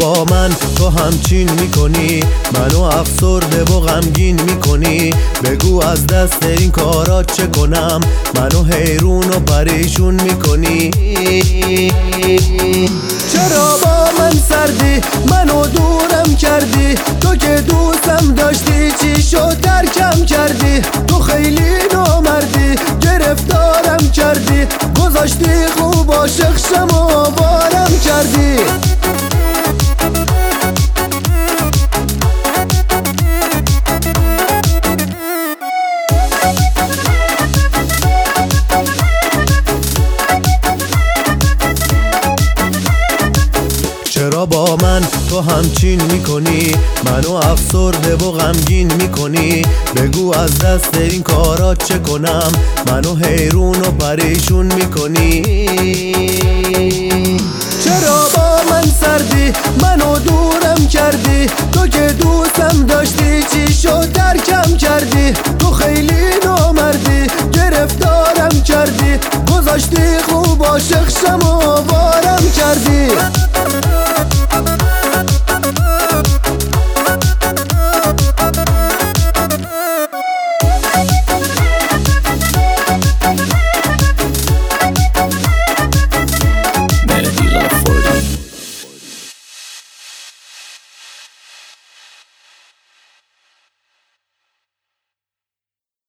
با من تو همچین میکنی؟ منو افسرده و غمگین میکنی. بگو از دست این کارات چه کنم؟ منو حیرون و پریشون میکنی. چرا با من سردی؟ منو دورم کردی. تو که دوستم داشتی چی شد ترکم کردی؟ تو خیلی نامردی، گرفتارم کردی. گذاشتی خوب عاشق شم و بارم کردی. چرا با من تو همچین میکنی؟ منو افسرده و غمگین میکنی. بگو از دست این کارات چه کنم؟ منو حیرون و پریشون میکنی. چرا با من سردی؟ منو دورم کردی. تو که دوستم داشتی چی شد ترکم کردی؟ تو خیلی نامردی، گرفتارم کردی. گذاشتی خوب عاشق شم و بارم کردی.